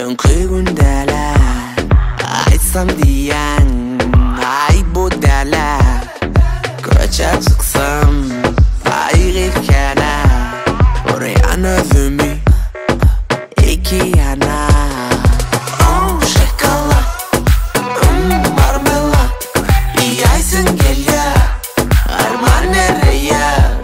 Kuygundalar aytsam diyen ay bu derler. Ko'cha chiqsam ayg'irkana o'rayan o'zimni ikki yana. Shokolad marmelad yeysin kelya arman nereye.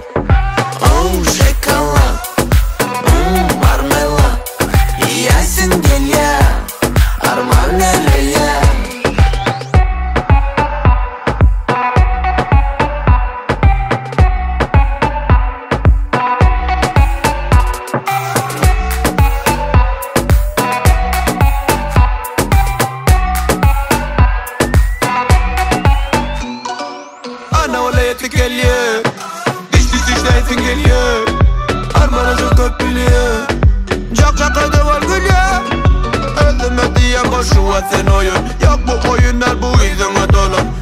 Shokolad marmelad yeysin kelya arman nereye. Geliyor, dişleysin geliyor. Armağanı çok köp biliyor. Çok şakada var gülüyor. Öldürme diye boşu sen oyun. Yok bu oyunlar bu izine dolu.